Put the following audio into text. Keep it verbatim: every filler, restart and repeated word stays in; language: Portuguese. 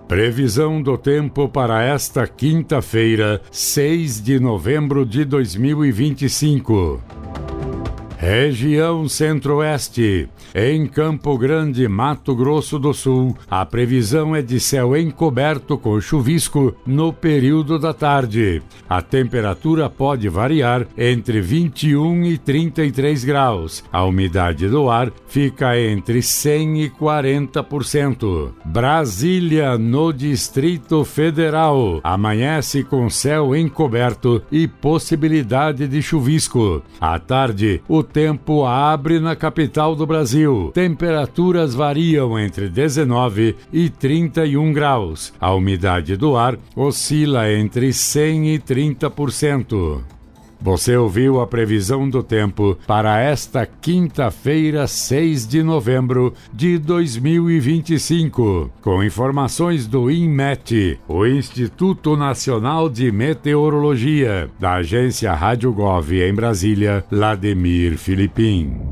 Previsão do tempo para esta quinta-feira, seis de novembro de dois mil e vinte e cinco. Região Centro-Oeste. Em Campo Grande, Mato Grosso do Sul, a previsão é de céu encoberto com chuvisco no período da tarde. A temperatura pode variar entre vinte e um e trinta e três graus. A umidade do ar fica entre cem e quarenta por cento. Brasília, no Distrito Federal. Amanhece com céu encoberto e possibilidade de chuvisco. À tarde, o tempo abre na capital do Brasil. Temperaturas variam entre dezenove e trinta e um graus. A umidade do ar oscila entre cem e trinta por cento. Você ouviu a previsão do tempo para esta quinta-feira, seis de novembro de dois mil e vinte e cinco, com informações do INMET, o Instituto Nacional de Meteorologia, da agência Rádio Gov em Brasília, Lademir Filipim.